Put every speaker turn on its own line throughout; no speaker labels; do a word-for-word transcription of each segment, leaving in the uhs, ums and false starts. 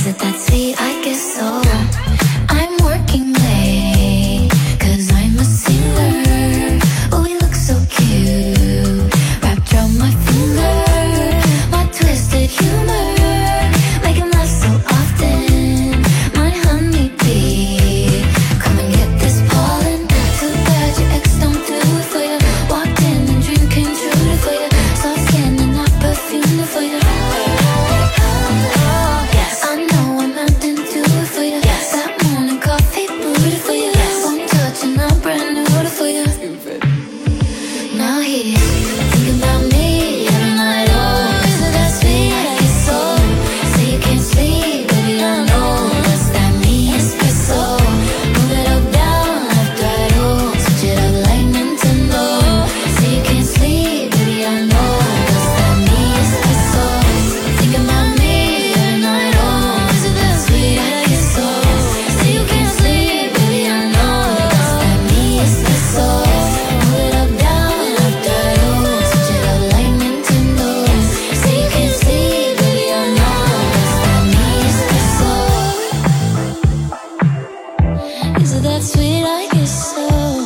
it that sweet? I guess so. I'm working late, cause I'm a singer. Oh, we look so cute, wrapped around my finger. My twisted humor, make him laugh so often. My honeybee, come and get this pollen. Too bad your ex don't do it for you. Walked in and dream came true for you. Soft skin and not perfume for you. Yes, I know I'm not into it for you. Yes, that morning coffee brewed for you. Yes, one touch and I'm brand new for you. Now he's thinking about me every night. Oh, is it that sweet? I guess so. Say you can't sleep, baby, I know. That's that me espresso. Move it up, down, left, right, oh. Switch it up like Nintendo. Say you can't sleep, baby, I know. That's that me espresso. Thinking about me every night. Oh, is it that sweet? I guess so. Say you can't sleep, baby, I know. That's that me espresso. Move it up, down, left, right, oh. Switch it up like Nintendo. Say you can't sleep, baby, I know. That's that me espresso. Is it that sweet? I guess so.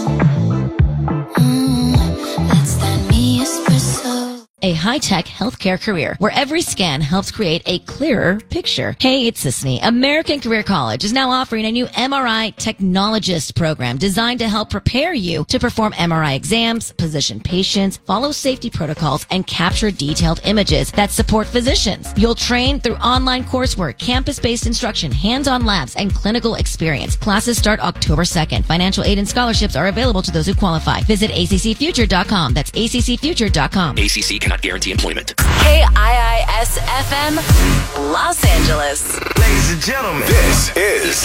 Mm, that's that me espresso.
A high-tech healthcare career where every scan helps create a clearer picture. Hey, it's Sisney. American Career College is now offering a new M R I technologist program designed to help prepare you to perform M R I exams, position patients, follow safety protocols, and capture detailed images that support physicians. You'll train through online coursework, campus-based instruction, hands-on labs, and clinical experience. Classes start October second. Financial aid and scholarships are available to those who qualify. Visit A C C future dot com. That's A C C future dot com.
A C C cannot guarantee employment.
K I I S F M, Los Angeles.
Ladies and gentlemen, this is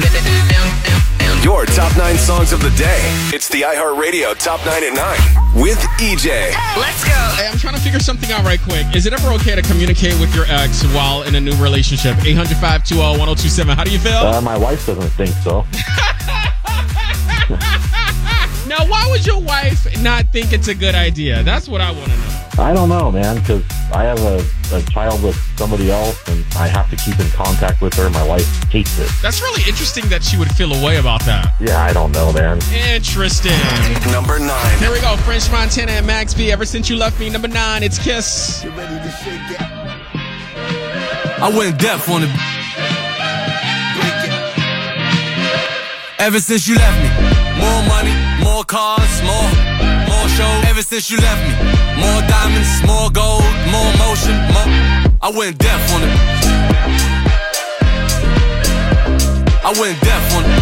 your top nine songs of the day. It's the iHeartRadio Top nine at nine with E J.
Let's go.
Hey, I'm trying to figure something out right quick. Is it ever okay to communicate with your ex while in a new relationship? eight hundred, five two zero, one zero two seven. How do you feel?
Uh, my wife doesn't think so.
Now, why would your wife not think it's a good idea? That's what I want to know.
I don't know, man, because I have a, a child with somebody else, and I have to keep in contact with her. My wife hates it.
That's really interesting that she would feel a way about that.
Yeah, I don't know, man.
Interesting.
Number nine.
Here we go. French Montana and Max B. Ever Since You Left Me. Number nine. It's Kiss.
You ready to shake it? I went deaf on it. Break it. Ever since you left me, more money, more cars, more, more shows. Ever since you left me, more diamonds, more gold, more motion, more. I went deaf on it. I went deaf on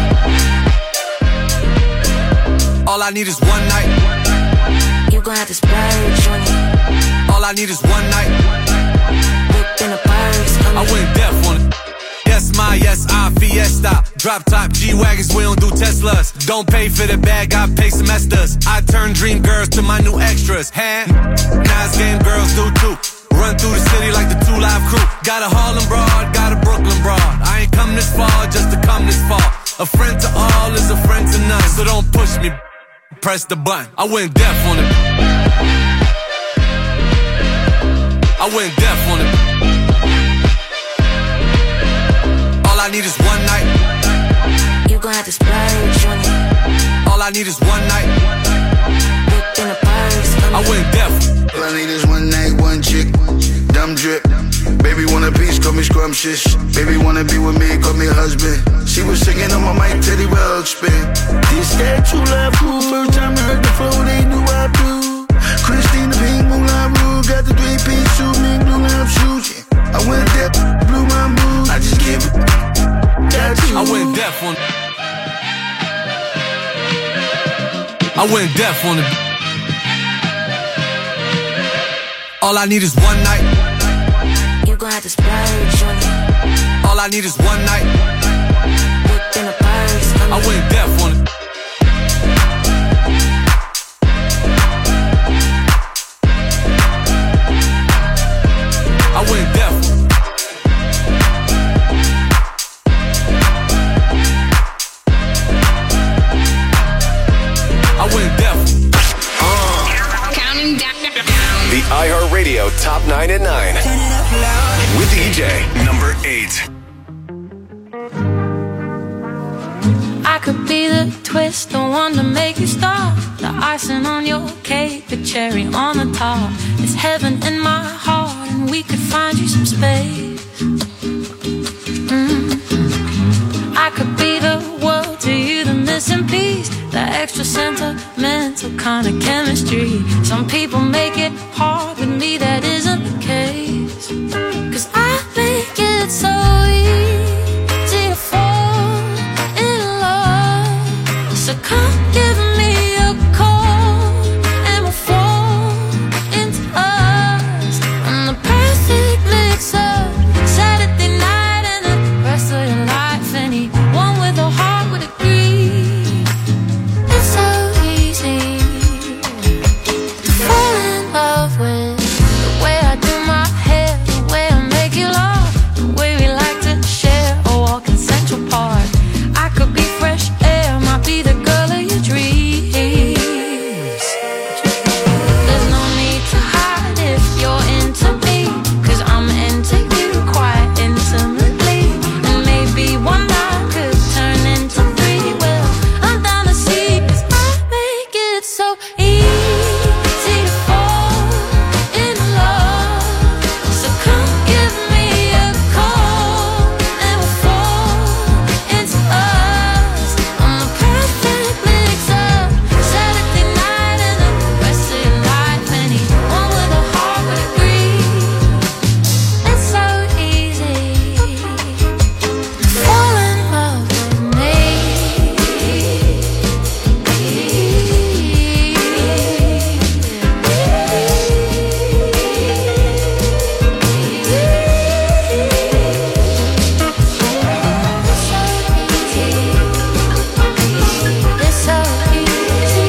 it. All I need is one night.
You gon' have to splurge on it.
All I need is one night.
Whip in a purse.
I went deaf on it. Yes, my, yes, I, Fiesta. Drop top G-Wagons, we don't do Teslas. Don't pay for the bag, I pay semesters. I turn dream girls to my new extras. Huh? Nice game girls do too. Run through the city like the two Live Crew. Got a Harlem broad, got a Brooklyn broad. I ain't come this far just to come this far. A friend to all is a friend to none. So don't push me, press the button. I went deaf on it. I went deaf on it. All I need is one night.
You gon' have to splurge on it.
All I need is one night.
Whip in a purse.
I went deaf.
All I need is one night, one chick. Dumb drip. Baby want a piece, call me scrumptious. Baby wanna be with me, call me husband. She was singing on my mic, Teddy Ruxpin. This that true love cool. First time I heard the flow, they knew I blew. Christina Pink, Moulin Rouge. Got the three-piece suit, me blue love shoes. I went deaf, blew my mood. I just give it.
I went deaf on it. I went deaf on it. All I need is one night.
You gon' have to splurge on it.
All I need is one night.
Whip in a purse.
I went deaf on it. I went deaf. I went deaf.
Uh.
Counting down.
The iHeartRadio Top nine at nine with E J. Number eight.
could be the twist, the one to make you stop, the icing on your cake, the cherry on the top. It's heaven in my heart, and we could find you some space. Mm-hmm. I could be the world to you, the missing piece, the extra sentimental kind of chemistry. Some people make it hard, with me that isn't the case. Cause I make it so easy to fall in love. So come give me a call, and we'll fall into us. I'm the perfect mix up, Saturday night and the rest of your life. Anyone with a heart would agree. It's so easy to fall in love with the way I do my hair, the way I make you laugh, the way we like to share a walk in Central Park. I could be fresh air, might be the girl of your dreams. There's no need to hide if you're into me, cause I'm into you quite intimately. And maybe one night could turn into three. Well, I'm down to see, cause I make it so easy to fall in love. So come give me a call, and we'll fall into us. I'm the perfect mix up, Saturday night and the rest of your life. Anyone with a heart would agree. It's so easy to fall in love with me. It's so easy.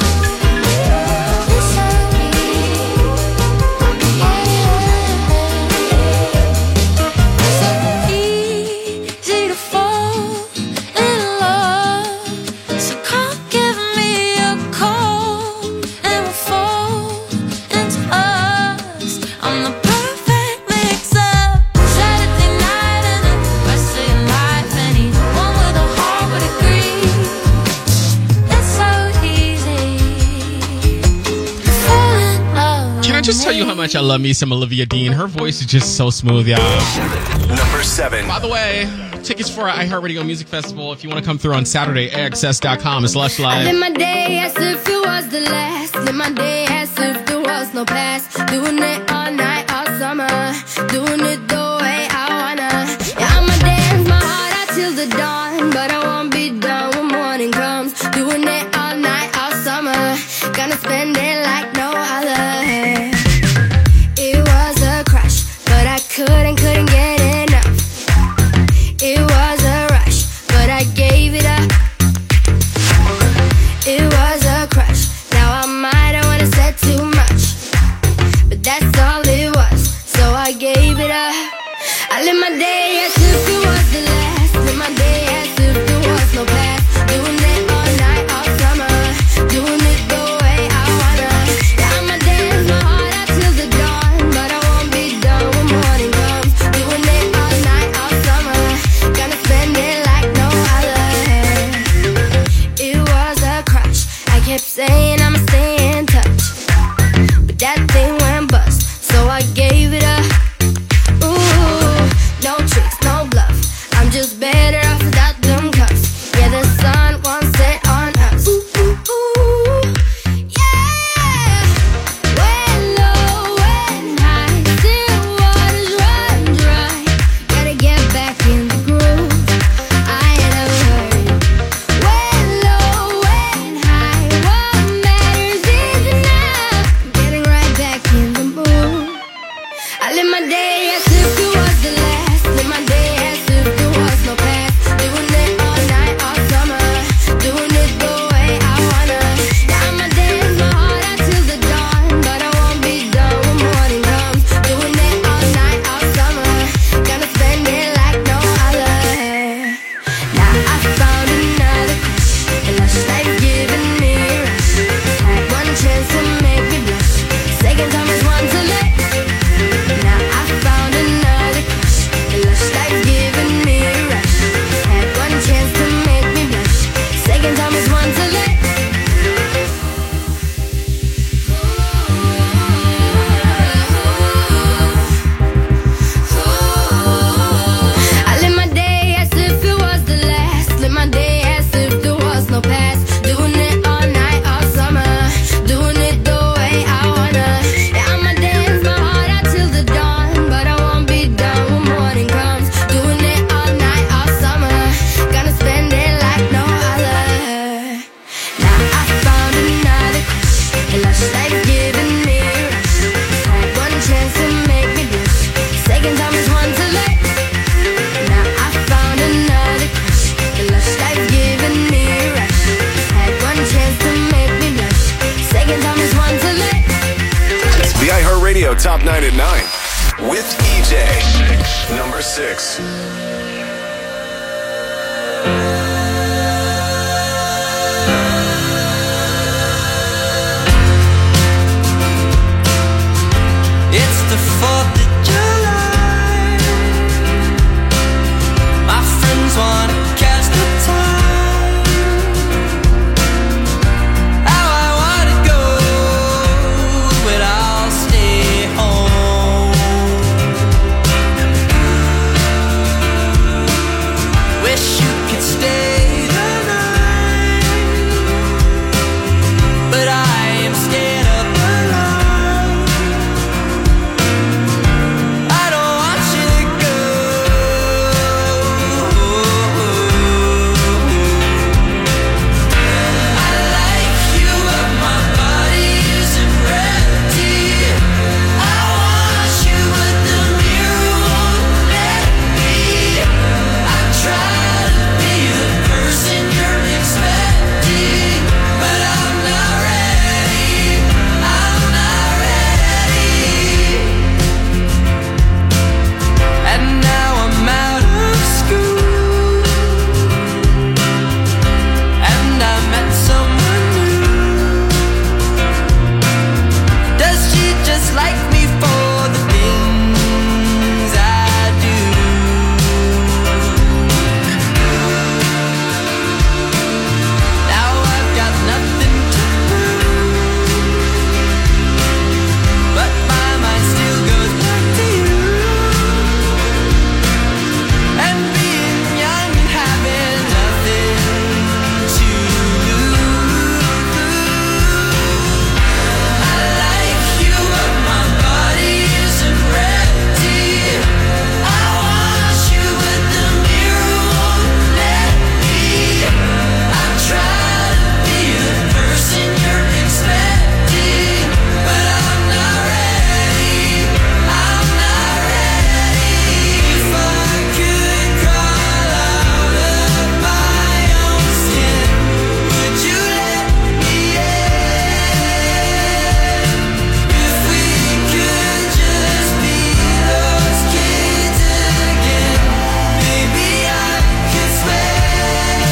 It's so easy to fall in love. So come give me a call, and we'll fall into us. I'm the perfect mix up, Saturday night and the rest of your life. Anyone with a heart would agree. It's so easy to fall in love.
Can I just tell you how much I love me some Olivia Dean? Her voice is just so smooth, y'all.
Number seven.
By the way, tickets for our iHeartRadio Music Festival, if you want to come through on Saturday, A X S dot com. It's Lush
I live
Live.
my day as if it was the last. Live my day as if there was no past. Doing it all night, all summer. Doing it the way I wanna. Yeah, I'ma dance my heart out till the dawn, but I won't be done when morning comes. Doing it all night, all summer. Gonna spend it like no other. It was a crush, but I couldn't, couldn't get enough. It was a rush, but I gave it up. It was a crush. Now I might have wanna said too much, but that's all it was. So I gave it up.
Top nine at nine with E J. Number six.
It's the fourth of July. My friends want to catch the time. How I want to go, but I'll stay home. Wish you could stay the night, but I am scared of the light. I don't want you to go. I like you, but my body isn't ready. I want you, but the mirror won't let me. I try to be the person you're expecting, but I'm not ready. I'm not ready. And now I'm out of school, and I met someone new. Does she just like me for the things I do? Now I've got nothing to prove, but my mind still goes back to you. And being young and having nothing to lose. I like you, but my body isn't ready. I want you, but the mirror won't let me. I try to be the person you're expecting, but I'm not ready. I'm not ready. If I could crawl out of my own skin, would you let me in? If we could just be those kids again, maybe I could swear.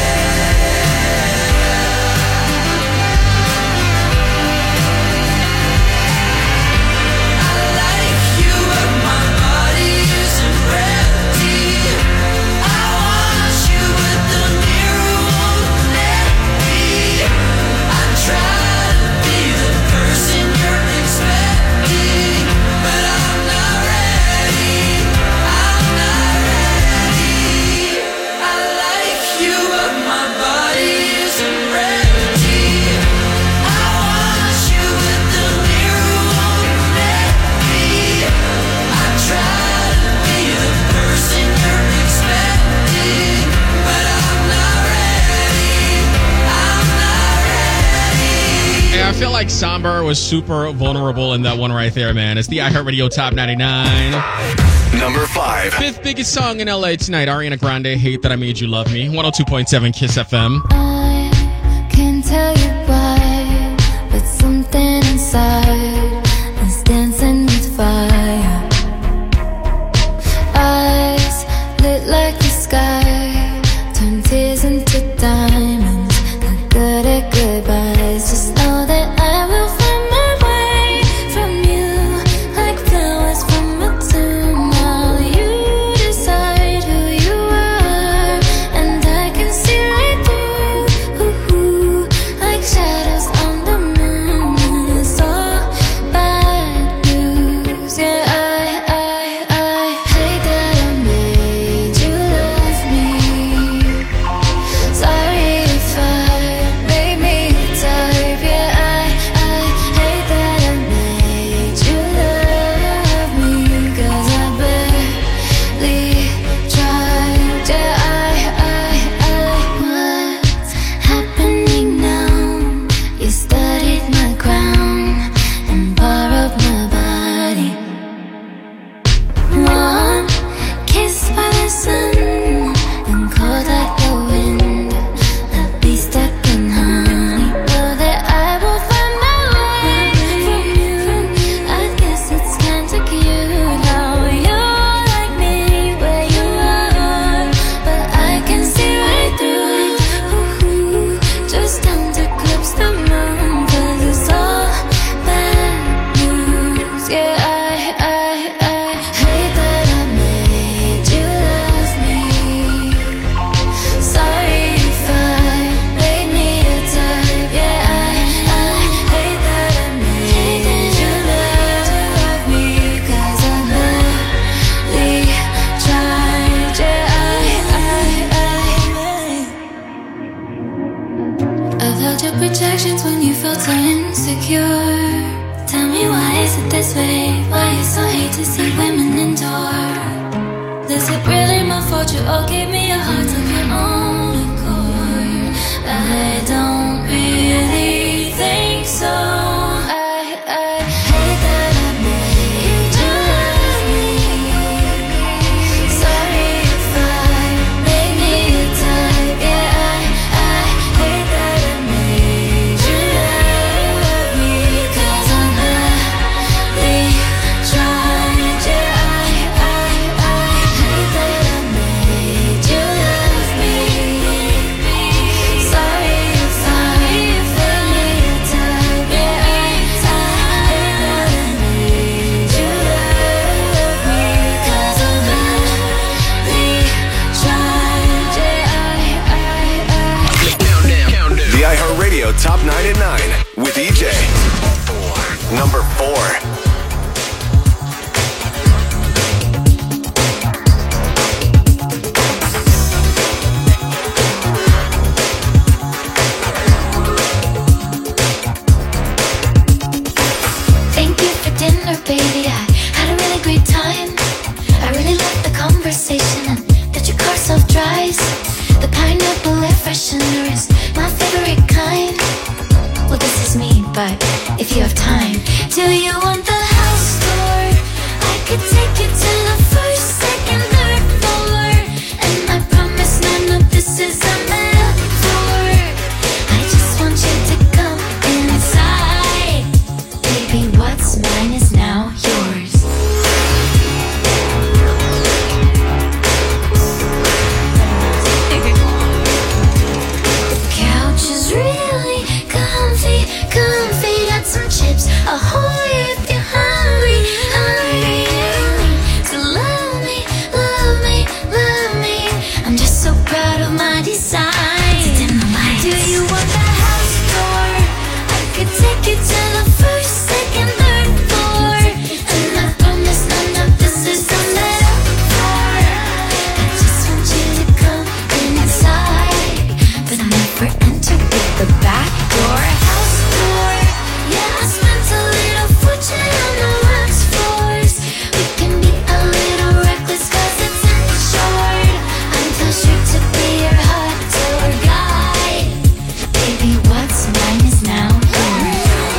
I like you, but my body isn't ready. I want you, but the mirror won't let me. I try to be the person you're expecting, but I'm not ready. I'm not ready. I like you, but my body isn't ready. I want you, but the mirror won't let me. I try to be the person you're expecting, but I'm not ready. I'm not ready.
Hey, I feel like Somber was super vulnerable in that one right there, man. It's the iHeartRadio Top ninety-nine.
Number five.
Fifth biggest song in L A tonight. Ariana Grande, Hate That I Made You Love Me. one oh two point seven Kiss F M.
I can't tell you why, but something inside is dancing with fire. Eyes lit like the sky, turn tears into diamonds. Not good at goodbyes. Just know that I will find my way from you, like flowers from a tomb. While you decide who you are, and I can see right through. Ooh, ooh, like shadows on the moon. It's all bad news. Yeah, I, I, I hate that I made you love me. insecure. Tell me why is it this way? Why you so hate to see women endure? Is it really my fault you all gave me your hearts of your own accord? I don't really think so. I, I hate that I made you love me. Sorry if I made me a type. Yeah, I, I hate that I made you love me. Cause I'm really trying. Yeah, I, I, I hate that I made you love me. Sorry if I made me a type. Yeah, I, I hate that I made you love me. Cause I'm really trying. Yeah, I, I, I
The iHeartRadio Top nine at nine with E J. Number four.
Thank you for dinner, baby. I had a really great time. I really liked the conversation and that your car self-drives. The pineapple air freshener is my favorite kind. Well, this is me, but if you have time, do you want the house tour? I could take you to the first, second, third floor. And I promise none of this is a metaphor. I just want you to come inside. Baby, what's mine is now yours. The couch is really comfy, comfy. Got some chips, ahoy if you're hungry, hungry. So love me, love me, love me. I'm just so proud of my design. Do you want the house tour? I could take you to the first, second, third floor. And I promise none of this is a metaphor. I just want you to come inside, but never enter with the back door. House tour, yeah, I spent a little fortune on the wax floors. We can be a little reckless cause it's insured. I'm too sure to be your hot tour guide. Baby, what's mine is now yours.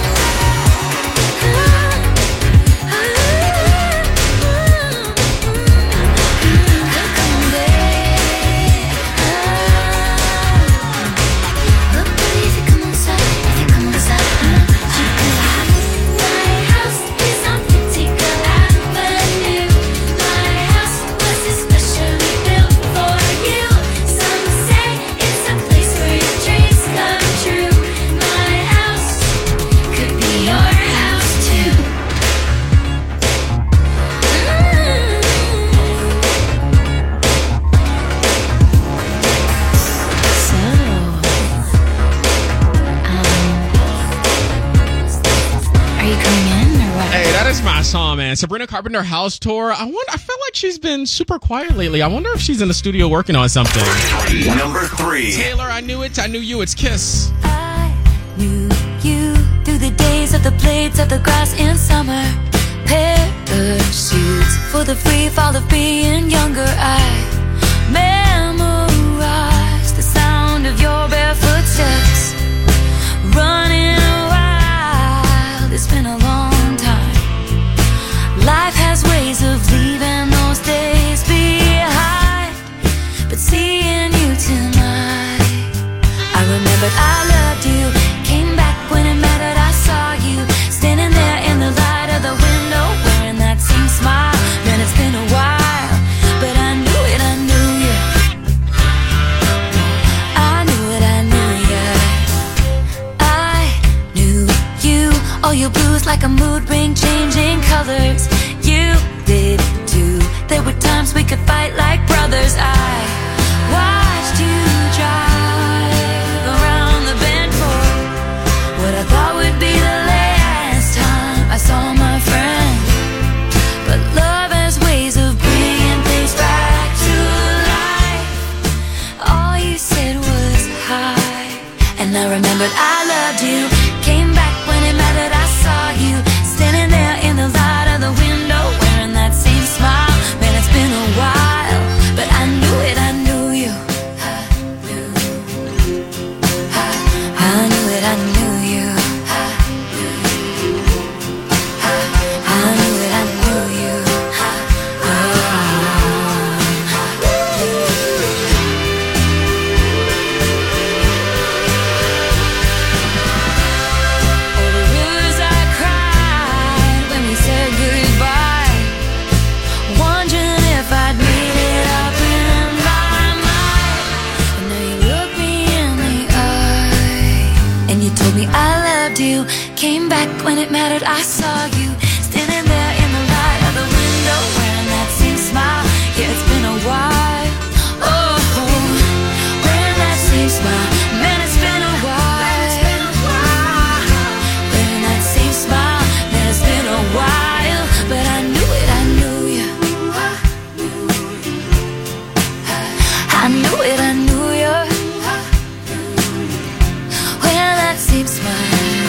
Hey, that is my song, man. Sabrina Carpenter house tour. I wonder. I feel like she's been super quiet lately. I wonder if she's in the studio working on something.
Number three.
Taylor, I knew it. I knew you. It's Kiss.
I knew you through the days of the blades of the grass in summer. Parachutes for the free fall of being younger. I memorized the sound of your barefoot steps. Running wild, it's been a long time. Life has ways of leaving those days behind, but seeing you tonight, I remembered I loved you. Came back when it mattered. I saw you standing there in the light of the window, wearing that same smile. Man, it's been a while, but I knew it. I knew you. I knew it. I knew you. I knew you. All your blues like a mood ring, changing colors. You did too. There were times we could fight like brothers. I watched you drive around the bend for what I thought would be the last time I saw my friend. But love has ways of bringing things back to life. All you said was hi, and I remembered I loved you. Came back when it mattered.
it mattered, I saw you standing there in the light of the window, wearing that same smile. Yeah, it's been a while. Oh, wearing that same smile. Man, it's been a while. Wearing that same smile. Man, it's been a while. But I knew it, I knew you. I knew it, I knew you. Wearing that same smile.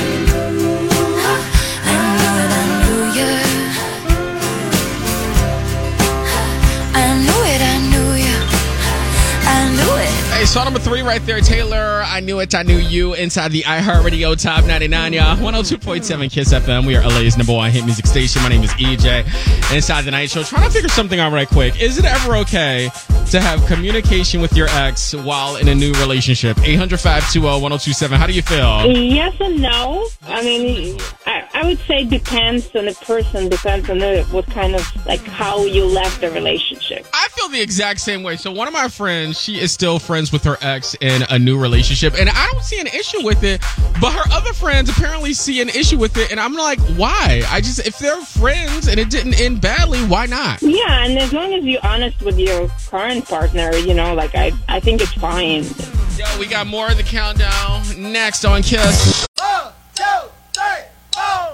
Hey, song number three right there, Taylor. I Knew It, I Knew You, inside the iHeartRadio Top ninety-nine, y'all. one oh two point seven Kiss F M. We are L A's number one hit music station. My name is E J. Inside the Night Show, trying to figure something out right quick. Is it ever okay to have communication with your ex while in a new relationship? eight hundred, five two zero, one oh two seven. How do you feel?
Yes and no. I mean, I, I would say depends on the person, depends on the, what kind of, like, how you left the relationship.
I feel the exact same way. So one of my friends, she is still friends with her ex in a new relationship, and I don't see an issue with it, but her other friends apparently see an issue with it, and I'm like, why? I just, if they're friends and it didn't end badly, why not?
Yeah, and as long as you're honest with your current partner, you know, like, I, I think it's fine.
Yo, we got more of the countdown next on Kiss.
One, two, three, four.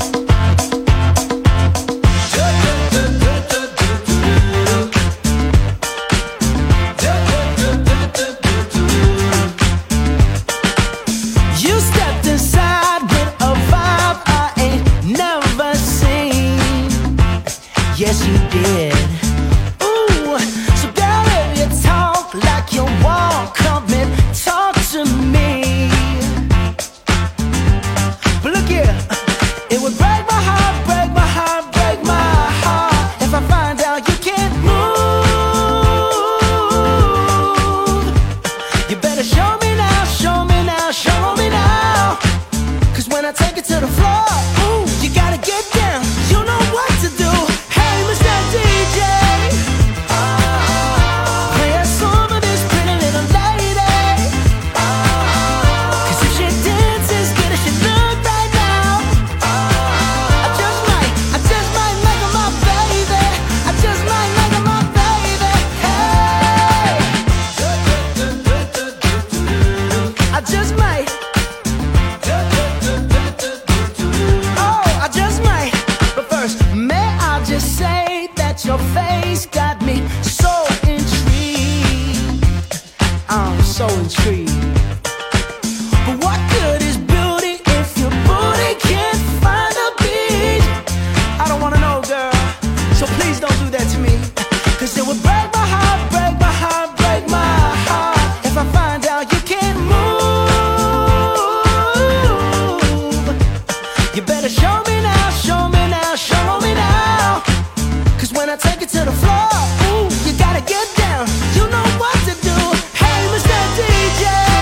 You stepped inside with a vibe I ain't never seen. Yes, you did. Ooh, so girl, if you talk like you walk, come and talk to me. But look here, it would break my heart, break my heart, break my heart if I find out you can't move. You better show me now, show me now, show me now. Cause when I take it to the floor, ooh, you gotta get down. You know what to do. Hey, Mister D J, play a song of this pretty little lady. Cause if she dances good as she look right now, I just might, I just might make her my baby. I just might make her my baby. Hey, I just might. Oh, I just might. But first, may I just say that your face got me so intrigued. I'm so intrigued. But what good is beauty if your booty can't find a beat? I don't wanna know, girl. So please don't do that to me. Cause it would break my heart, break my heart, break my heart if I find out you can't move. You better show me now, show me now, show me now. Cause when I take it to the floor, ooh, you gotta get down. You know what to do. Hey, Mister D J.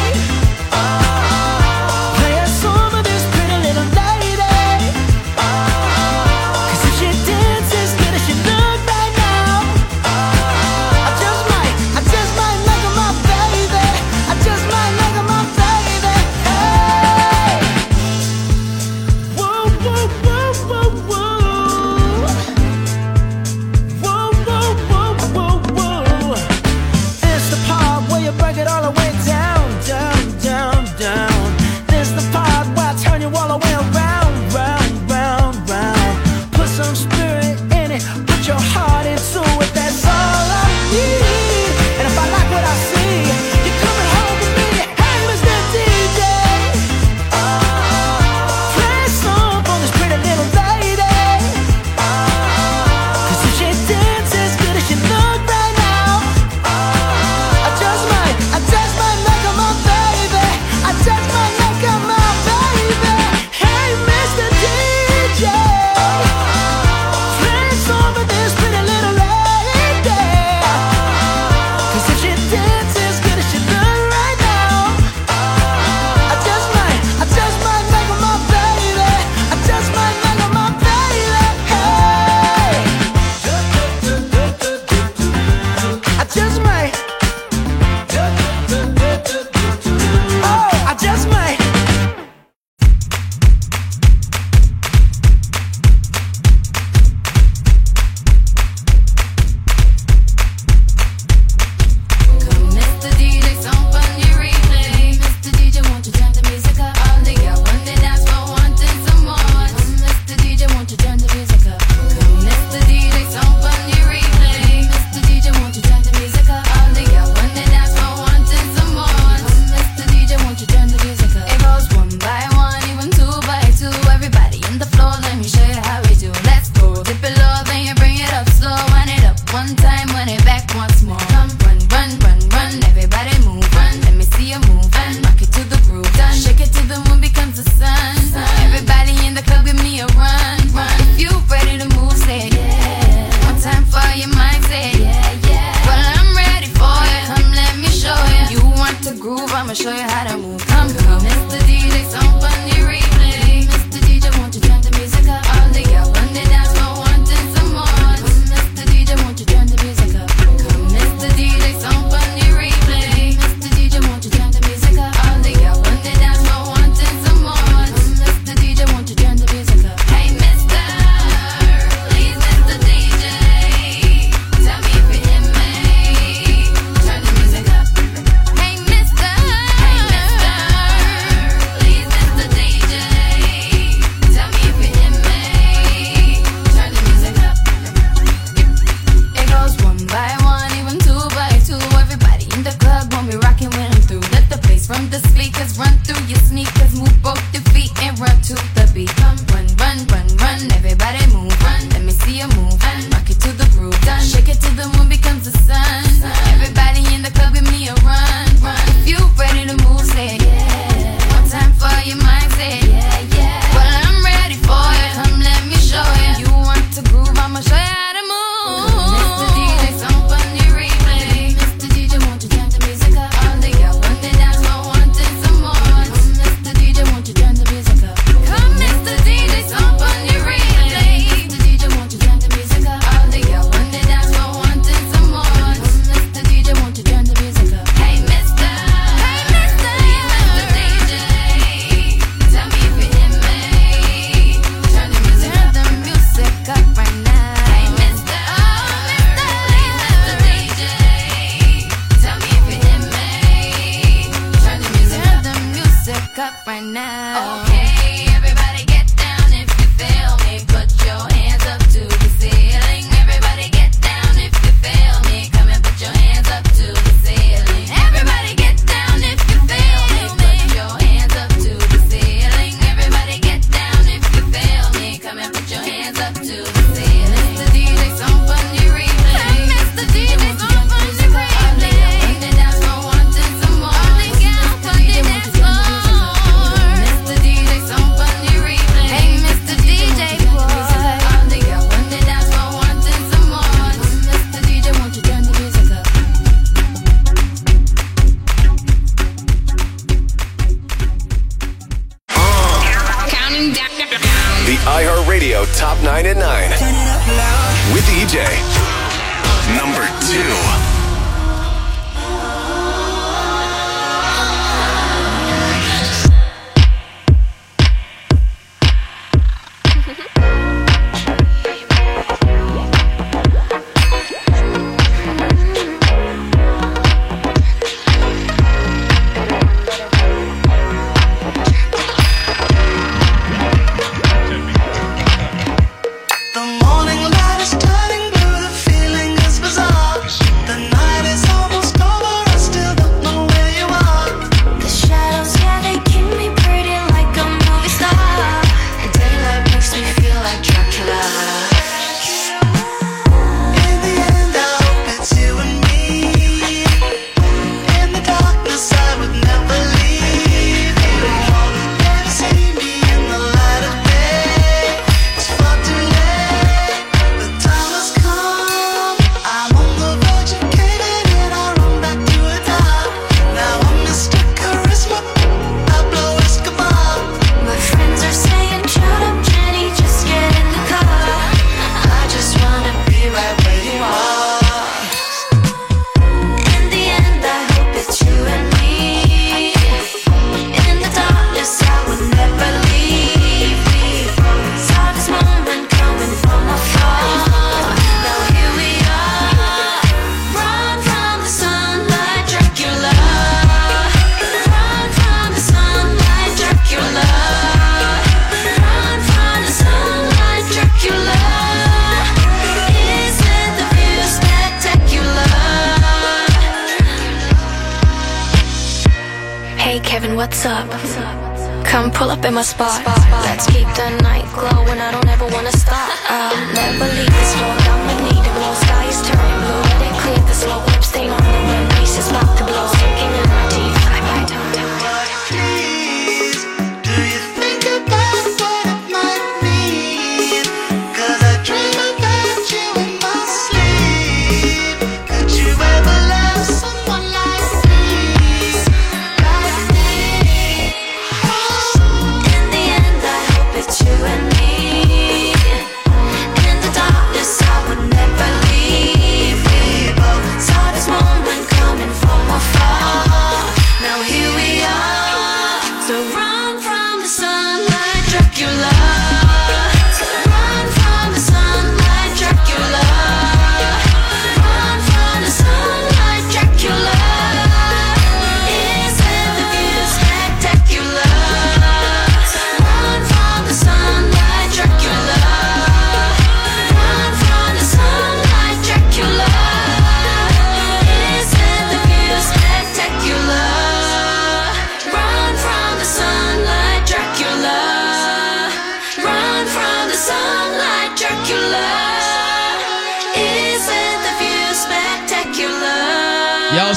I'ma show you how to move. Come, come, Mister D J, some funny replay. Mister D J, won't you turn the music up? All the girls on the dance floor wanting some more. Mister D J, won't you turn the music up? Come, Mister D J, some funny replay. Mister D J, won't you turn the music up? All the girls on the dance floor wanting some more. Mister D J, won't you turn the music up? Hey, Mister, please, Mister D J, tell me if you hear me. Turn the music up. Hey, Mister, hey, Mister, please, Mister D J, tell me if you hear me. Turn the music up. It goes one by one, even two by two. Everybody in the club when we rockin' when I'm through. Let the bass from the speakers run through your sneakers. Move both your feet and run to the beat. Come, run, run, run, run. Everybody move, run. Let me see you move. Rock it to the groove. Done. Shake it till the moon becomes the sun. Everybody in the club, give me a run, run. If you ready to move, say yeah. One time for your mind, say yeah, yeah. Well, I'm ready for it. Come, let me show you. You want to groove? I'ma show you how to move. Mister D J, some funny replay. Mister D J, won't you turn the music up? All the girls on the dance floor wanting some more. Mister D J, won't you turn the music up? Come, Mister D J, some funny replay. Mister D J, won't you turn the music up? All the girls on the dance floor wanting some more. Mister D J, won't you turn the music up? Hey, Mister, hey, Mister, Mister D J, tell me if you hear me. Turn the music up, the music up right now. Hey, Mister, oh, Mister, Mister D J, tell me if you hear me. Turn the music up, the music up right now. Okay, everybody get down if you feel me. Put your hands up to the ceiling. Everybody get down if you feel me. Come and put your hands up to the ceiling. Everybody get down if you feel me. Put your hands up to the ceiling. Everybody get down if you feel me. Come and put your hands up to the ceiling. Mister D J, some funny replay. Mister D J, some funny replay. On the dance floor wanting some more. On the dance floor. Mister D J, some funny replay. Hey, Mister D J boy. On the girl on the dance floor wanting some more. Mister D J, won't you turn the music up? Counting down.
The iHeartRadio Top nine at nine. With E J. Number two.
The morning light is turning blue, the feeling is bizarre. The night is almost over, I still don't know where you are.
The shadows, yeah, they keep me pretty like a movie star. The daylight makes me feel like Dracula.
In the end, I hope it's you and me. In the darkness, I would never leave you. Never see me in the light of day. It's far too late. The time has come. I'm on the verge of caving in. I run back to a top. Now I'm Mister Charisma. Pablo Escobar.
My friends are saying, shut up, Jenny, just get in the car. I just wanna be right where you are. In the end, I hope it's you and me. In the darkness, I would never leave me. Saw this moment coming from afar. Now here we are. Run from the sunlight, Dracula. Run from the sunlight, Dracula. Run from the sunlight, Dracula. Isn't the view spectacular? Hey Kevin, what's up? Come pull up in my spot. Let's keep the night glowing. I don't ever wanna stop. I'll never leave this floor. I'ma need it. Blue sky is turning blue. Let it clear the slow lip stain on the wind. Breeze is about to blow. Sinking in my teeth. I might don't do
Please, do you think about what it might mean? 'Cause I dream about you in my sleep. Could you ever love someone like me? Like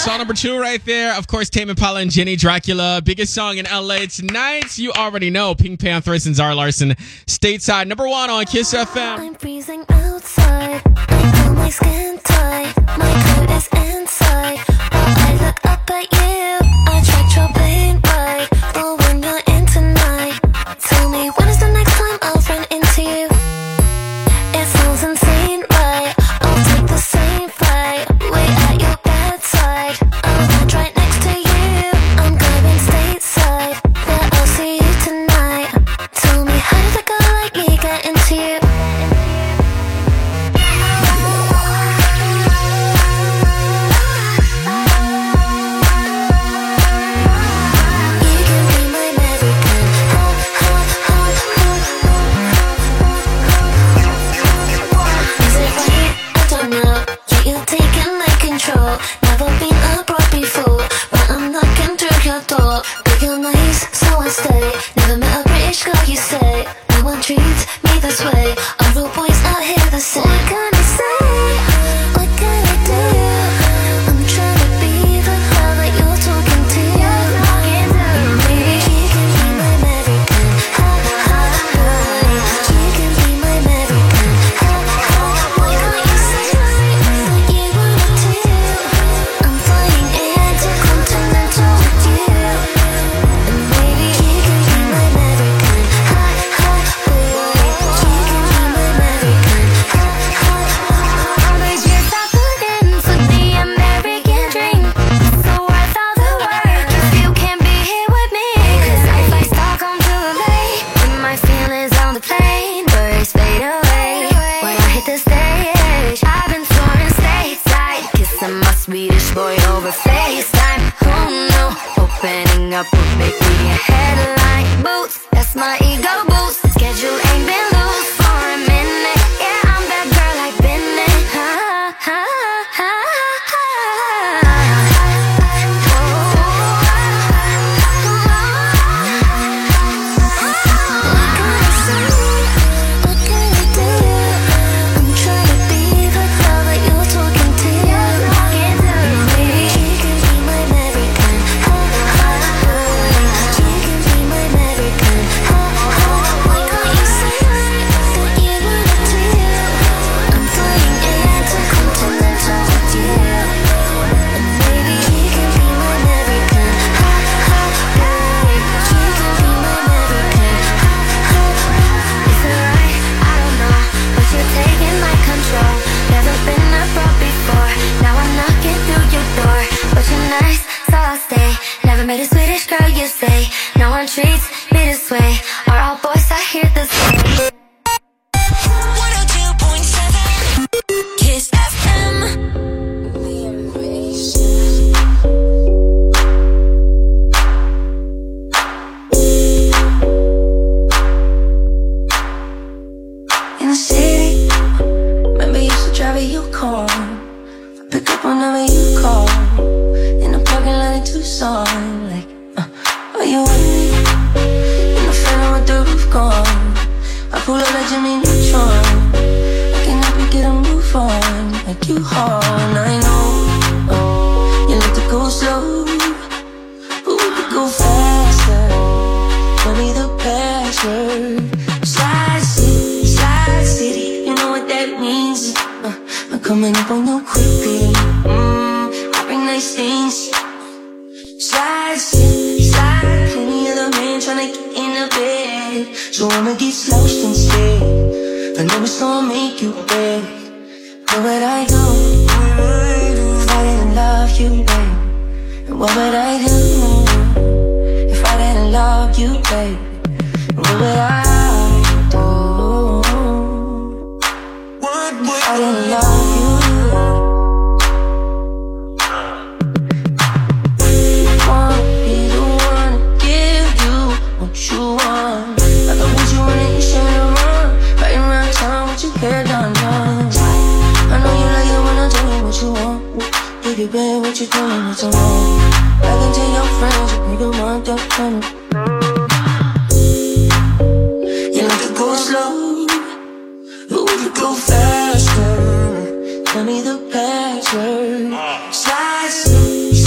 song number two right there. Of course, Tame Impala and Jenny Dracula. Biggest song in L A tonight. You already know. Pink Panthers and Zara Larson. Stateside. Number one on Kiss F M.
I'm freezing outside. I feel my skin tight. My coat is inside. While I look up at you, I tried your plane right. But when you're in tonight, tell me when is the next time I'll run into you? It sounds insane, right? I'll take the same flight. Wait at your bedside. I'll land right next to you. I'm going stateside. Yeah, I'll see you tonight. Tell me how did a girl like me get into you? Never been a broad before, but I'm knocking through your door. But you're nice, so I stay. Never met a British girl, you say. No one treats me this way. All the boys out here the same. What can I say? What can I do? I'm trying to be the girl that you're talking to. Maybe she can be my American. Ha ha ha. She can be my American. Ha ha. Why can't you say that you wanna do? I'm flying intercontinental with you. And maybe you can be my American. Ha ha. She can be my American. Ha ha. All the years I put in for the American dream, so worth all the work if you can be here with me. 'Cause if I start come too late, when my feelings on the plane, birds fade away. When I hit the stage, I've been touring stateside, kissing my Swedish boy over FaceTime. Oh no, opening up would make me a headline. Boots, that's my ego boost. Schedule ain't been loose for a minute. Yeah, I'm that girl I've been in. Ha ha ha ha. What can I say? What can I do? I'm trying to be the girl that you're talking to. Maybe she can be my American. Ha ha ha. She can be my American. Ha ha. Why can't you say that you wanna do? I'm flying intercontinental with you. And maybe she can be my American. Ha ha. She can be my American. Ha ha. Is it right? I don't know, but you're taking my control. Never been abroad before. Now I'm knocking through your door. But you're nice, so I'll stay. Never met a Swedish girl, you say. No one treats me this way. Are all boys out here the same?
one oh two point seven Kiss F M.
In the city, remember you used to drive a Yukon. I pick up whenever you call. In the parking lot in Tucson, like, uh, are you with me? In the Phantom with the roof gone. I pull up like Jimmy Neutron. I can help you get a move on, like you hard. I know, uh, you like to go slow, but we could go faster. Tell me the password. Slide City, Slide City, you know what that means. Uh, I'm coming up on you quickly. Mmm, I bring nice things. Slide City, slide. Plenty of the men tryna get in the bed, so I'ma get slouched instead. I know it's gonna make you beg. What would I do if I didn't love you, babe? And what would I do if I didn't love you, babe? What would I do if I didn't love you? Wanna be the one to give you what you want. I can put you in an instant and run right around town with your hair done, done. I know you like it when I tell you what you want. If you been what you doing, it's wrong. I can tell your friends you make them want that kind of. You like to go slow, but we could go faster. Tell me the password. Slide,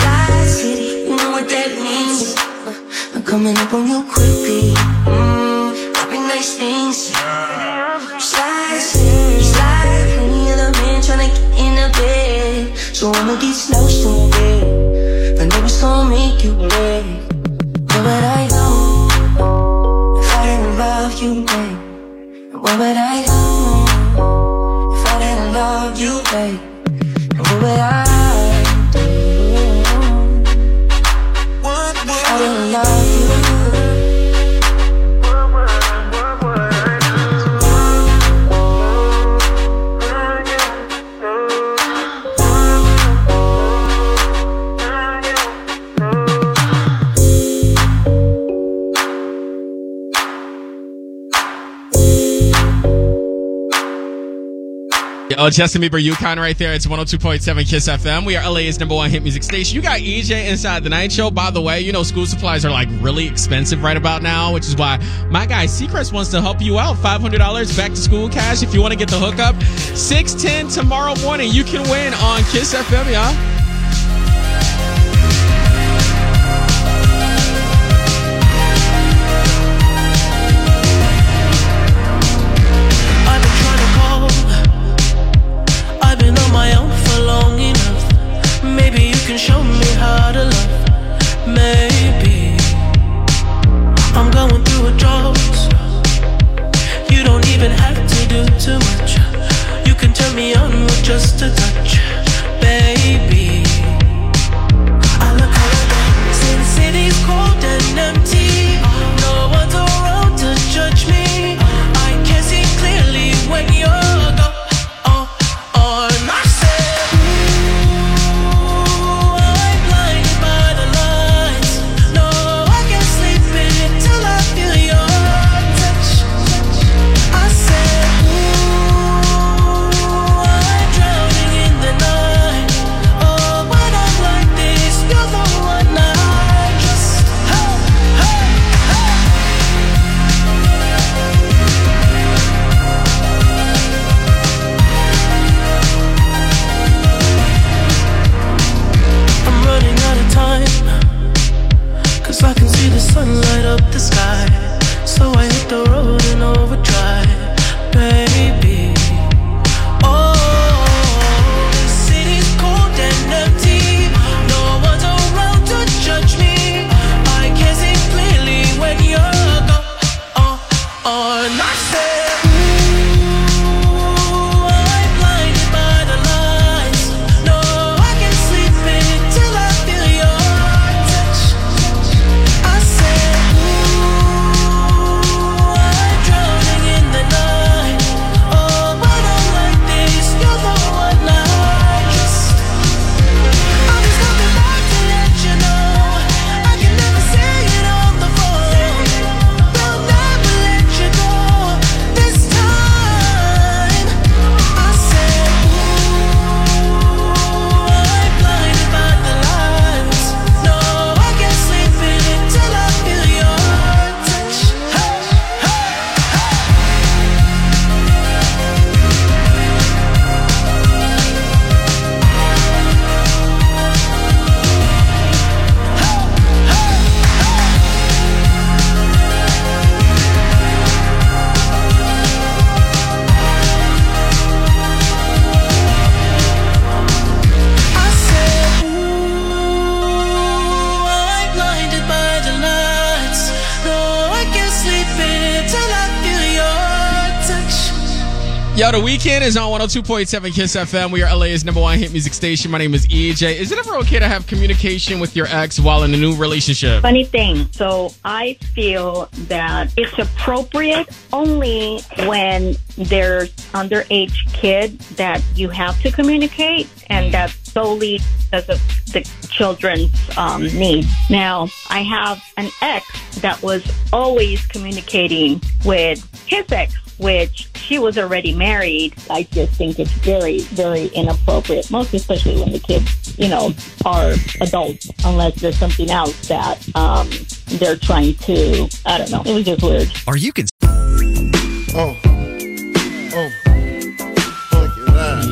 coming up on you quickly. Mm, happy nice things. Slide, slide. Any other man tryna get in the bed, so I'ma get slow, stupid. I know it's gonna make you beg. What would I do if I didn't love you, babe? What would I do if I didn't love you, babe? What would I do if I didn't love you?
Oh, Justin Bieber, UConn right there. It's one oh two point seven KISS F M. We are L A's number one hit music station. You got E J inside the night show. By the way, you know school supplies are like really expensive right about now, which is why my guy Seacrest wants to help you out. five hundred dollars back to school cash if you want to get the hookup. six ten tomorrow morning. You can win on KISS F M, y'all.
Maybe you can show me how to love. Maybe I'm going through a drought. You don't even have to do too much. You can turn me on with just a touch, baby. I look around, see the city's cold and empty. No one's around to judge me. I can see clearly when you're gone. Oh, and I say I can see the sun light up the sky, so I hit the road in overdrive, baby. Oh, the city's cold and empty. No one's around to judge me. I can see clearly when you're gone. Oh, oh, and I said, ooh, I'm blinded by the lights. No, I can't sleep until I feel your touch. I said, ooh, I'm drowning in the night. Oh, when I'm like this, you're the one I trust. I'm just coming back to let you know I can never say it on the phone. They'll never let you go this time. I said, ooh, I'm blinded by the lights. No, I can't sleep until I feel your touch. Hey, hey, I said, ooh, I'm blinded by the lights. No, I can't sleep until I feel your touch.
Yo, The Weeknd is on one oh two point seven KISS F M. We are L A's number one hit music station. My name is E J. Is it ever okay to have communication with your ex while in a new relationship?
Funny thing. So I feel that it's appropriate only when there's underage kid that you have to communicate, and that's solely because of the children's um, needs. Now, I have an ex that was always communicating with his ex, which she was already married. I just think it's very, very inappropriate, most especially when the kids, you know, are adults, unless there's something else that um, they're trying to, I don't know. It was just weird.
Or you can.
Oh. Oh. Look at that.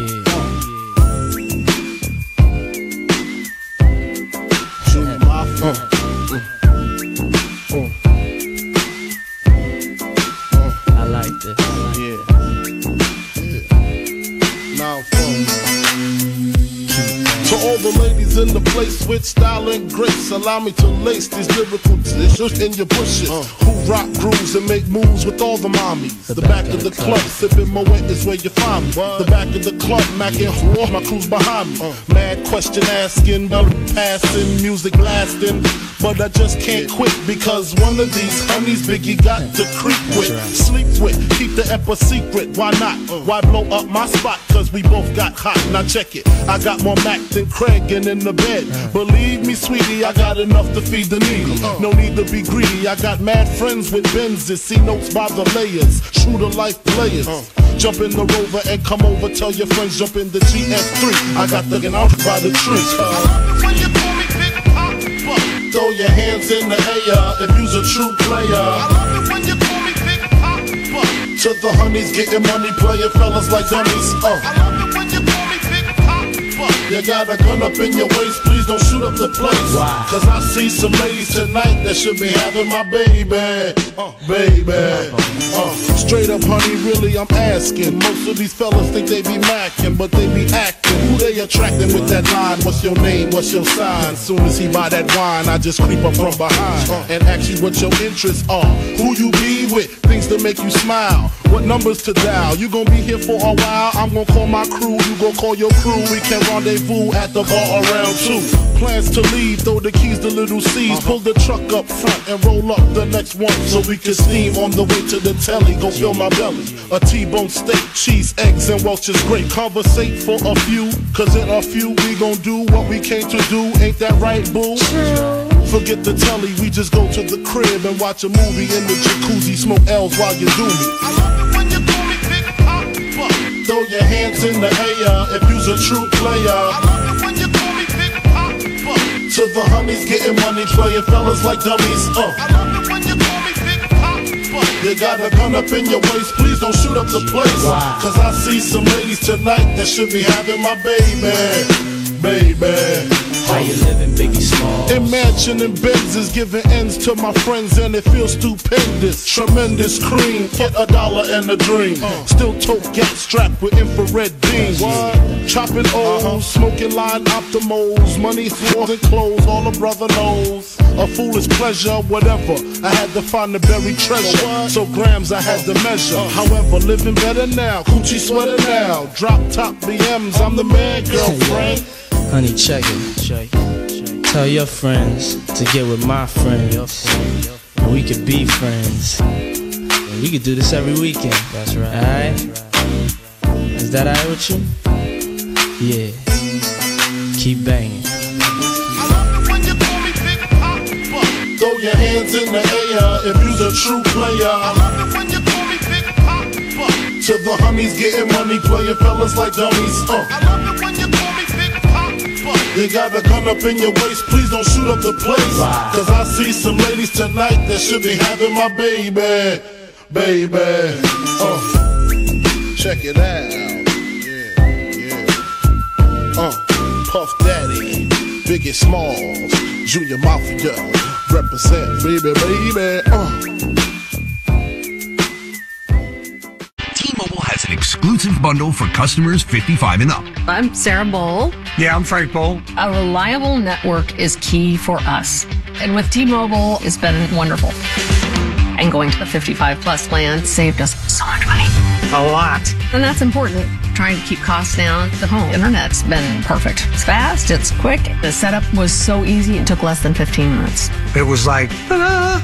Yeah. Shoot my phone. Oh. face with style and grace. Allow me to lace these lyrical tissues in your bushes. Uh. Who rock grooves and make moves with all the mommies. The, the back, back of the, the club, sipping Moet is where you find me. What? The back of the club, macking whore, my crew's behind me. Uh. Mad question asking, passing, music blasting. But I just can't quit because one of these honeys Biggie got to creep with, right. sleep with, keep the ep a secret. Why not? Uh. Why blow up my spot? Cause we both got hot. Now check it. I got more Mac than Craig and in the bed. Uh. Believe me, sweetie, I got enough to feed the needy. Uh. No need to be greedy. I got mad friends with Benzes, see notes by the layers, true to life players. Uh. Jump in the Rover and come over. Tell your friends jump in the G S three. I got the out by the tree. Uh. When you call me Big Papa, throw your hands in the air if you's a true player. I love it when you call me Big Papa. To the honeys getting money, playing fellas like dummies. Uh. I love it when you call me Big Papa. You got a gun up in your waist, please don't shoot up the place. Wow. Cause I see some ladies tonight that should be having my baby. Uh, baby. Uh, straight up, honey, really, I'm asking. Most of these fellas think they be macking, but they be acting. Who they attracting with that line? What's your name? What's your sign? Soon as he buy that wine, I just creep up from behind uh, and ask you what your interests are. Who you be with? Things to make you smile. What numbers to dial? You gon' be here for a while. I'm gon' call my crew. You gon' call your crew. We can rendezvous at the bar around two. Plans to leave, throw the keys to little C's. Pull the truck up front and roll up the next one so we can steam on the way to the telly. Go fill my belly. A T-bone steak, cheese, eggs, and Welch's grape. Conversate for a few, cause in a few we gon' do what we came to do. Ain't that right, boo? Forget the telly, we just go to the crib and watch a movie in the jacuzzi. Smoke L's while you do me. I love it when you call me Big Papa. Throw your hands in the air if you's a true player. I love it when you call me Big Papa. To the honeys getting money, playing fellas like dummies. Uh. I love it when you call me Big Papa. You got a gun up in your waist, please don't shoot up the place. Wow. Cause I see some ladies tonight that should be having my baby. Baby.
How you living, Biggie Smalls?
Imagine and Benzes giving ends to my friends and it feels stupendous. Tremendous cream, get a dollar and a dream. Uh. Still tote gas strapped with infrared beams. What? Chopping O's, uh-huh. smoking line optimals. Money, floors and clothes, all a brother knows. A foolish pleasure, whatever. I had to find the buried treasure. Uh, so grams I had to measure. Uh. However, living better now, coochie sweater now. Drop top B Ms, I'm the man, girlfriend.
Honey, check it. check it. Tell your friends to get with my friends. And we could be friends. And we could do this every weekend. That's right. Alright? Is that alright with you? Yeah. Keep banging.
I love it when you call me Big Papa. Throw your hands in the air if you's a true player. I love it when you call me Big Papa. To the honeys getting money, playing fellas like dummies. Uh. I love it when you call me Big Papa. You got a gun up in your waist, please don't shoot up the place. Wow. Cause I see some ladies tonight that should be having my baby. Baby. Uh. Check it out. Yeah, yeah. Uh. Puff Daddy, Biggie Smalls, Junior Mafia, represent, baby, baby. Uh.
T-Mobile has an exclusive bundle for customers fifty-five and up.
I'm Sarah Bowl.
Yeah, I'm Frank Bowl.
A reliable network is key for us. And with T-Mobile, it's been wonderful. And going to the fifty-five plus plan saved us so much money.
A lot.
And that's important. Trying to keep costs down. The home internet's been perfect. It's fast, it's quick. The setup was so easy, it took less than fifteen minutes.
It was like, ta-da!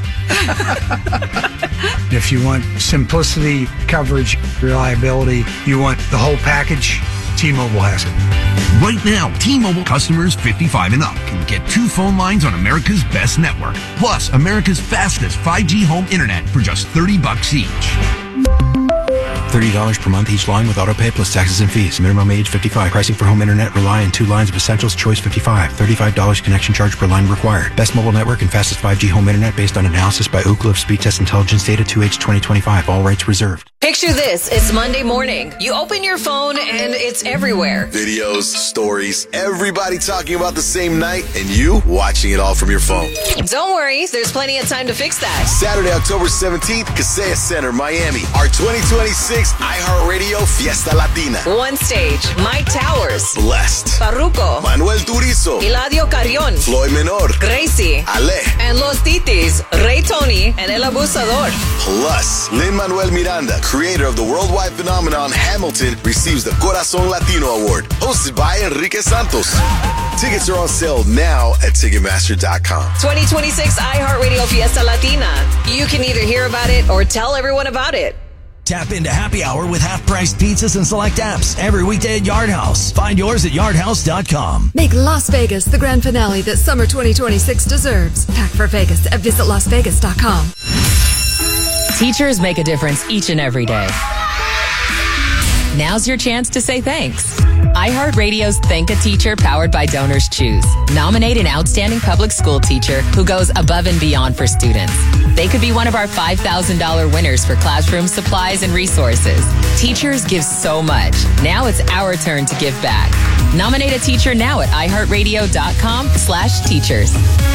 If you want simplicity, coverage, reliability, you want the whole package, T-Mobile has it.
Right now, T-Mobile customers fifty-five and up can get two phone lines on America's best network, plus America's fastest five G home internet for just thirty bucks each.
thirty dollars per month each line with autopay plus taxes and fees. Minimum age fifty-five. Pricing for home internet rely on two lines of Essentials Choice fifty-five. thirty-five dollars connection charge per line required. Best mobile network and fastest five G home internet based on analysis by Ookla of Speed Test Intelligence Data two H twenty twenty-five. All rights reserved.
Picture this, it's Monday morning. You open your phone and it's everywhere.
Videos, stories, everybody talking about the same night, and you watching it all from your phone.
Don't worry, there's plenty of time to fix that.
Saturday, October seventeenth, Kaseya Center, Miami. Our twenty twenty-six iHeartRadio Fiesta Latina.
One stage, Mike Towers,
Blessed,
Farruko,
Manuel Turizo,
Eladio Carrion,
Floyd Menor,
Gracie,
Ale,
and Los Titis, Ray Tony, and El Abusador.
Plus, Lin-Manuel Miranda, creator of the worldwide phenomenon Hamilton, receives the Corazon Latino Award, hosted by Enrique Santos. Tickets are on sale now at Ticketmaster dot com.
twenty twenty-six iHeartRadio Fiesta Latina. You can either hear about it or tell everyone about it.
Tap into Happy Hour with half-priced pizzas and select apps every weekday at Yard House. Find yours at yard house dot com.
Make Las Vegas the grand finale that summer twenty twenty-six deserves. Pack for Vegas at visit las vegas dot com.
Teachers make a difference each and every day. Now's your chance to say thanks. iHeartRadio's Thank a Teacher powered by Donors Choose. Nominate an outstanding public school teacher who goes above and beyond for students. They could be one of our five thousand dollars winners for classroom supplies and resources. Teachers give so much. Now it's our turn to give back. Nominate a teacher now at iHeartRadio dot com slash teachers.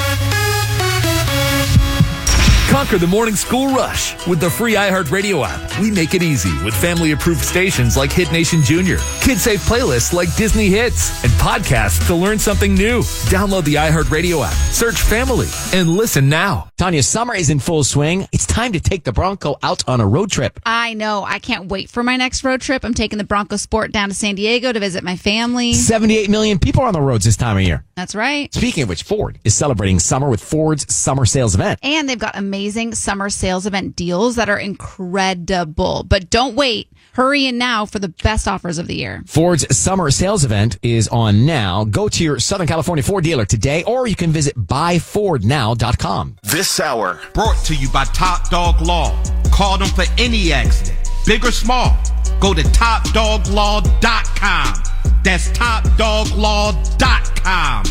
Conquer the morning school rush with the free iHeartRadio app. We make it easy with family-approved stations like Hit Nation Junior, kid-safe playlists like Disney Hits, and podcasts to learn something new. Download the iHeartRadio app, search Family, and listen now.
Tanya, summer is in full swing. It's time to take the Bronco out on a road trip.
I know. I can't wait for my next road trip. I'm taking the Bronco Sport down to San Diego to visit my family.
seventy-eight million people are on the roads this time of year.
That's right.
Speaking of which, Ford is celebrating summer with Ford's summer sales event.
And they've got amazing summer sales event deals that are incredible. But don't wait. Hurry in now for the best offers of the year.
Ford's summer sales event is on now. Go to your Southern California Ford dealer today, or you can visit buy ford now dot com.
This hour,
brought to you by Top Dog Law. Call them for any accident, big or small. Go to top dog law dot com. That's top dog law dot com.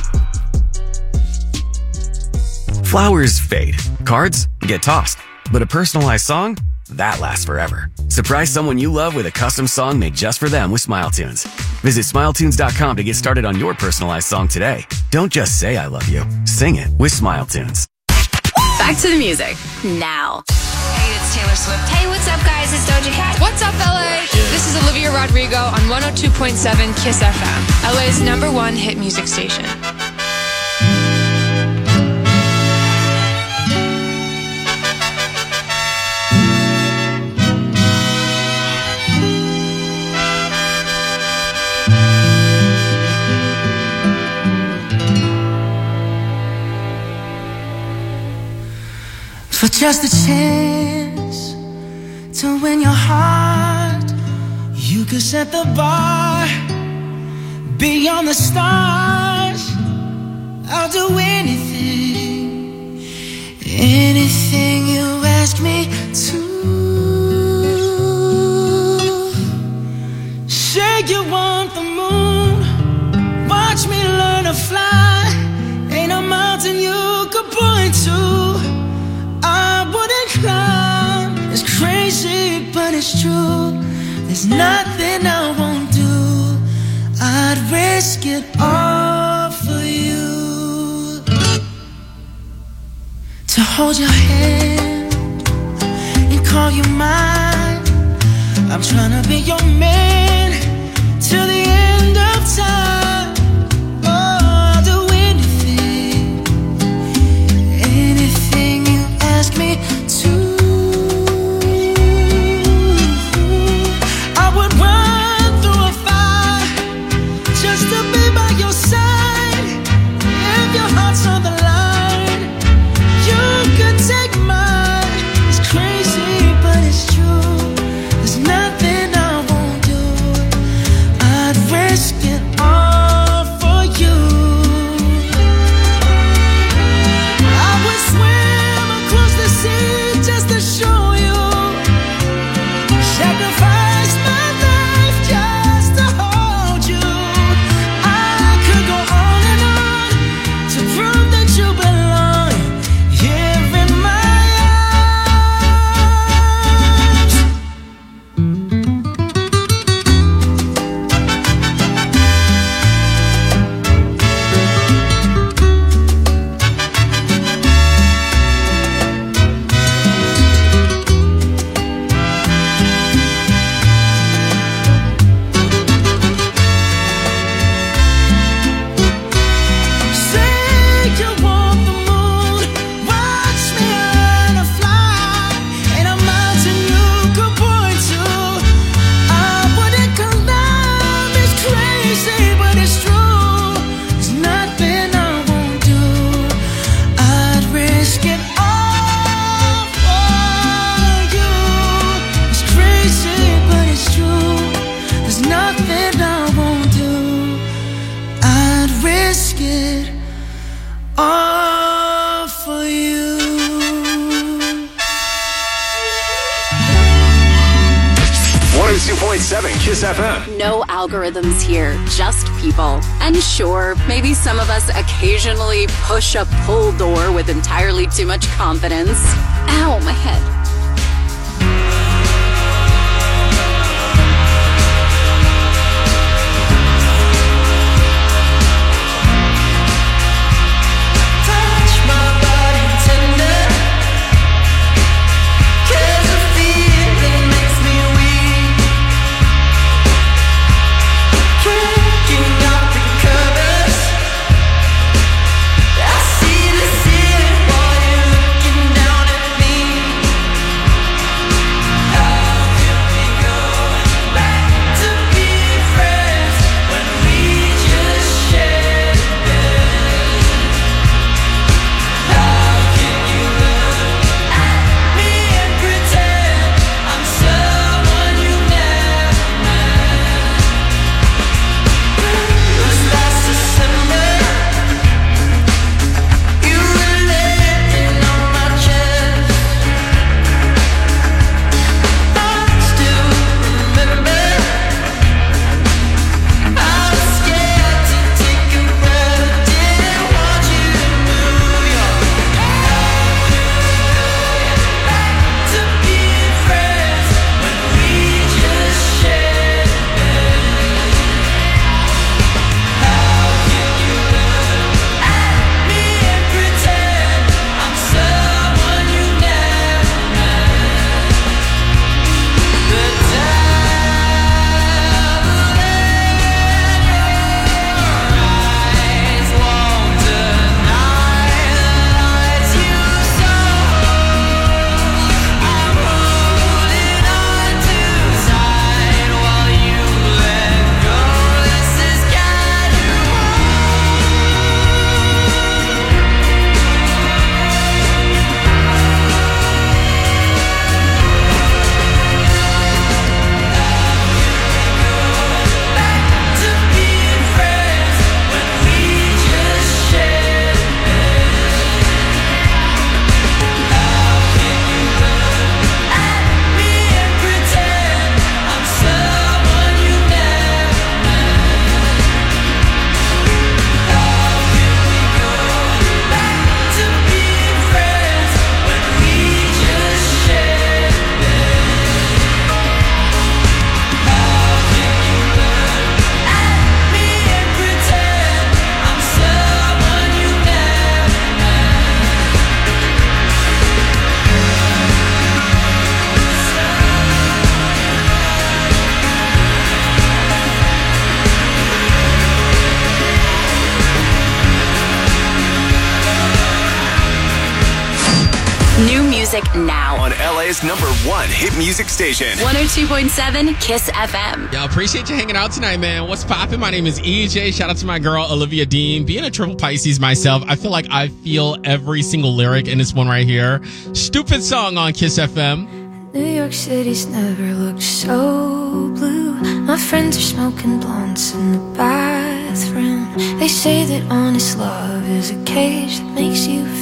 Flowers fade. Cards get tossed. But a personalized song? That lasts forever. Surprise someone you love with a custom song made just for them with Smile Tunes. Visit smile tunes dot com to get started on your personalized song today. Don't just say I love you. Sing it with Smile Tunes.
Back to the music now.
Hey, it's Taylor Swift. Hey, what's up, guys? It's Doja Cat. What's up, L A? This is Olivia Rodrigo on one oh two point seven Kiss F M, L A's number one hit music station.
For just a chance to win your heart, you could set the bar beyond the stars. I'll do anything, anything you ask me to. Say you want the moon, watch me learn to fly. Ain't a mountain you could point to I wouldn't climb. It's crazy, but it's true. There's nothing I won't do. I'd risk it all for you. To hold your hand and call you mine. I'm trying to be your man till the end of time. Me to I would run through a fire just to be by your side. If your heart's on the line, you could take mine. It's crazy, but it's true. There's nothing I won't do. I'd
two point seven Kiss F M.
No algorithms here, just people. And sure, maybe some of us occasionally push a pull door with entirely too much confidence. Ow, my head.
Now on L A's number one hit music station,
one oh two point seven Kiss F M.
Yo, appreciate you hanging out tonight, man. What's poppin'? My name is E J. Shout out to my girl, Olivia Dean. Being a triple Pisces myself, I feel like I feel every single lyric in this one right here. Stupid song on Kiss F M.
New York City's never looked so blue. My friends are smoking blunts in the bathroom. They say that honest love is a cage that makes you